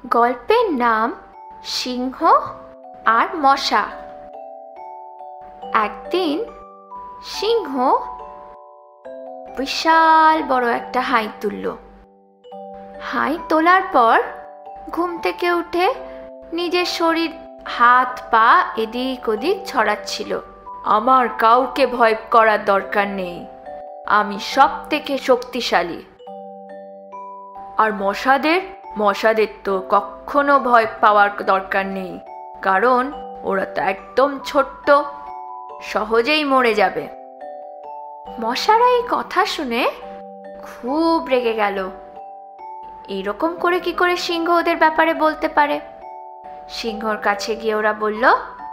গল্পের নাম সিংহ আর মশা। একদিন সিংহ বিশাল বড় একটা হাঁই তুলল। হাঁই তোলার পর ঘুম থেকে উঠে নিজের শরীর হাত পা এদিক ওদিক ছড়াচ্ছিল। আমার কাউকে ভয় করার দরকার নেই, আমি সব থেকে শক্তিশালী। আর মশাদের তো কখনো ভয় পাওয়ার দরকার নেই, কারণ ওরা তো একদম ছোট্ট, সহজেই মরে যাবে। মশারা এই কথা শুনে খুব রেগে গেল। এইরকম করে কি করে সিংহ ওদের ব্যাপারে বলতে পারে? সিংহর কাছে গিয়ে ওরা বলল,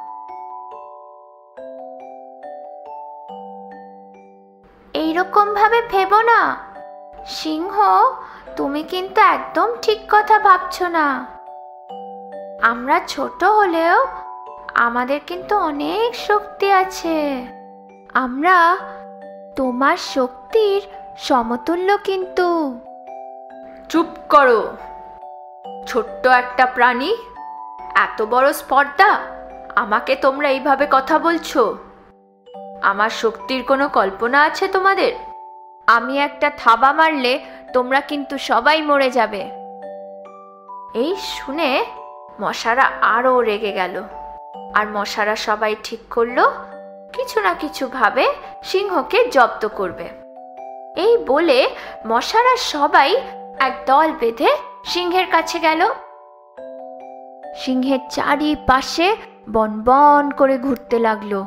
এইরকম ভাবে ভেবো না সিংহ, তুমি কিন্তু একদম ঠিক কথা ভাবছো না। আমরা ছোট হলেও আমাদের কিন্তু অনেক শক্তি আছে। আমরা তোমার শক্তির সমতুল্য কিন্তু। চুপ করো ছোট্ট একটা প্রাণী, এত বড় স্পর্ধা! আমাকে তোমরা এইভাবে কথা বলছো? আমার শক্তির কোনো কল্পনা আছে তোমাদের? আমি একটা থাবা মারলে তোমরা কিন্তু সবাই মরে যাবে। এই শুনে মশারা আরো রেগে গেল। আর মশারা সবাই ঠিক করলো কিছু না কিছু ভাবে সিংহকে জব্দ করবে। এই বলে মশারা সবাই এক দল বেঁধে সিংহের কাছে গেল। সিংহের চারিপাশে বন বন করে ঘুরতে লাগলো।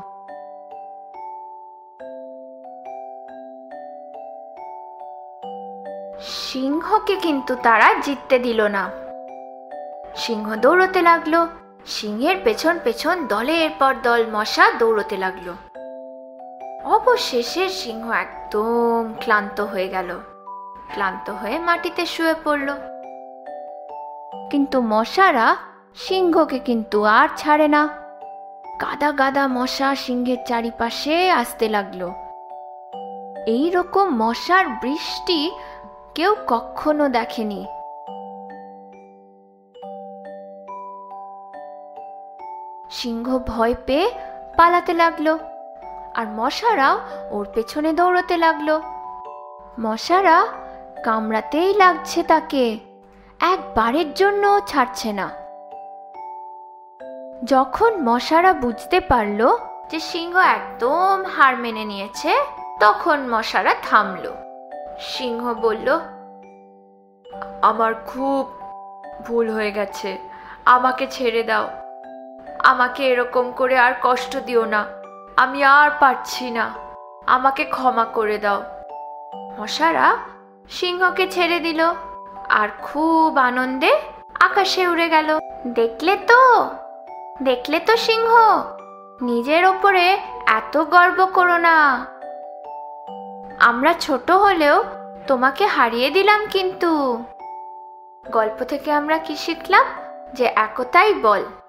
সিংহকে কিন্তু তারা জিততে দিল না। সিংহ দৌড়তে লাগলো। সিংহের পেছন পেছন দলের পর দল মশা দৌড়তে লাগলো। অবশেষে সিংহ একদম ক্লান্ত হয়ে গেল। ক্লান্ত হয়ে মাটিতে শুয়ে পড়ল। কিন্তু মশারা সিংহকে কিন্তু আর ছাড়ে না। গাদা গাদা মশা সিংহের চারিপাশে আসতে লাগলো। এই রকম মশার বৃষ্টি কেউ কখনো দেখেনি। সিংহ ভয় পেয়ে পালাতে লাগলো, আর মশারাও ওর পেছনে দৌড়তে লাগলো। মশারা কামড়াতেই লাগছে তাকে, একবারের জন্য ছাড়ছে না। যখন মশারা বুঝতে পারলো যে সিংহ একদম হার মেনে নিয়েছে, তখন মশারা থামলো। সিংহ বলল, আমার খুব ভুল হয়ে গেছে, আমাকে ছেড়ে দাও। আমাকে এরকম করে আর কষ্ট দিও না, আমি আর পারছি না, আমাকে ক্ষমা করে দাও। মশারা সিংহকে ছেড়ে দিল আর খুব আনন্দে আকাশে উড়ে গেল। দেখলে তো সিংহ, নিজের ওপরে এত গর্ব করো না। আমরা ছোট হলেও তোমাকে হারিয়ে দিলাম কিন্তু। গল্প থেকে আমরা কি শিখলাম? যে একতাই বল।